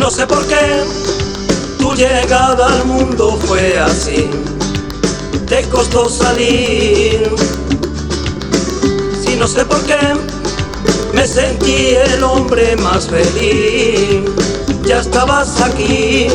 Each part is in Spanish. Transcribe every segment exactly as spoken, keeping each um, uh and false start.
No sé por qué tu llegada al mundo fue así, te costó salir. Si no sé por qué me sentí el hombre más feliz, ya estabas aquí.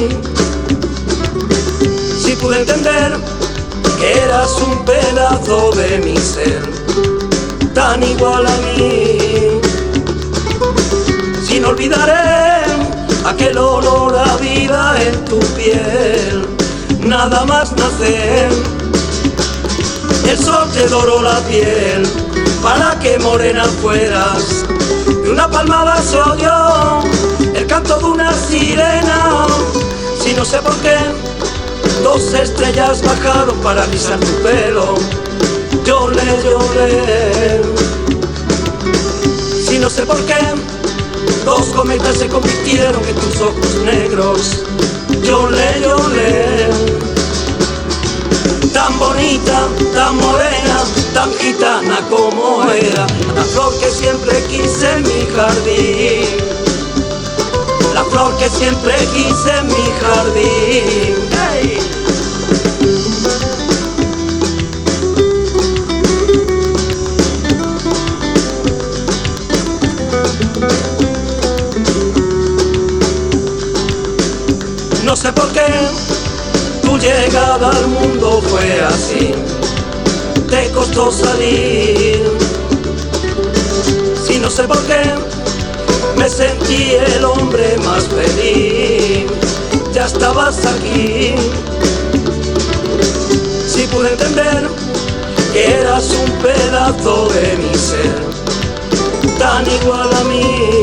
Si pude entender que eras un pedazo de mi ser, tan igual a mí. Sin olvidaré aquel olor a vida en tu piel, nada más nacer. El sol te doró la piel para que morena fueras. De una palmada se oyó el canto de una sirena. Si no sé por qué dos estrellas bajaron para alisar tu pelo, lloré, lloré. Si no sé por qué dos cometas se convirtieron en tus ojos negros, lloré, lloré. Tan bonita, tan morena, tan gitana como era, la flor que siempre quise en mi jardín, la flor que siempre quise en mi jardín. ¡Hey! No sé por qué tu llegada al mundo fue así, te costó salir. Si no sé por qué me sentí el hombre más feliz, ya estabas aquí. Si pude entender que eras un pedazo de mi ser, tan igual a mí.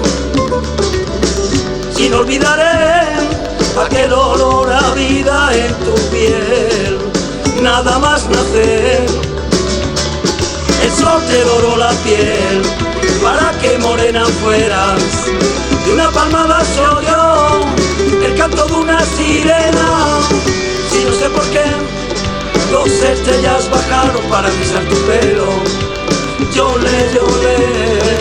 Sin olvidaré aquel olor a vida en tu piel, nada más nacer. El sol te doró la piel para que morena fueras. De una palmada se oyó el canto de una sirena. Si no sé por qué dos estrellas bajaron para alisar tu pelo, lloré, lloré.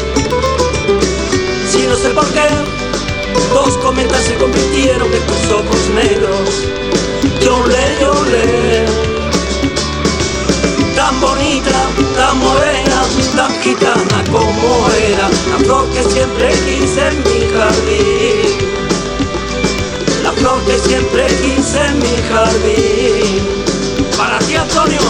Si no sé por qué dos cometas se convirtieron en tus ojos negros, lloré, lloré. Tan bonita, tan morena, tan gitana como era, la flor que siempre quise en mi jardín, la flor que siempre quise en mi jardín. Para ti, Antonio.